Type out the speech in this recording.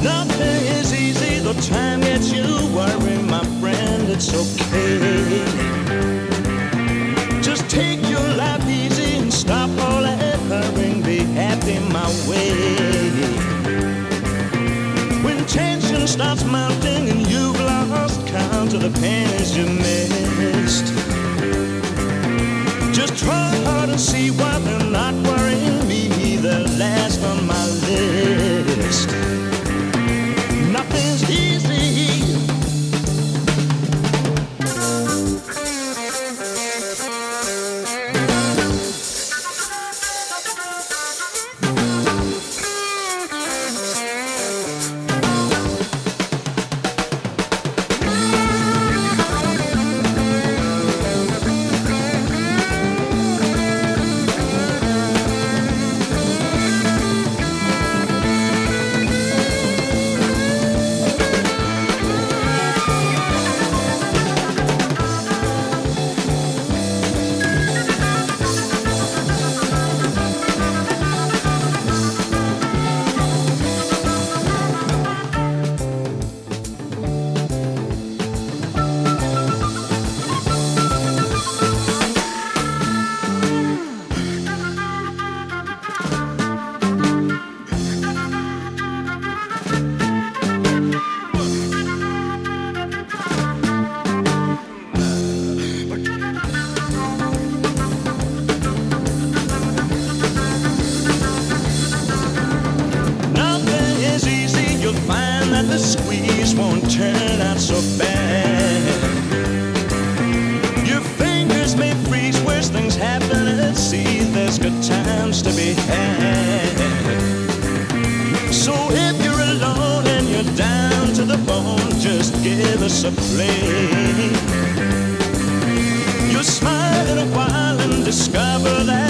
Nothing is easy, though time gets you worrying, my friend, it's okay. Just take your life easy and stop all that hurrying, be happy my way. When tension starts mounting and you've lost count of the pennies you missed, just try hard and see why they're not worrying me, they're last on my list. Nothing's easy. The squeeze won't turn out so bad. Your fingers may freeze, worse things happen at sea. There's good times to be had. So if you're alone and you're down to the bone, just give us a play. You'll smile in a while and discover that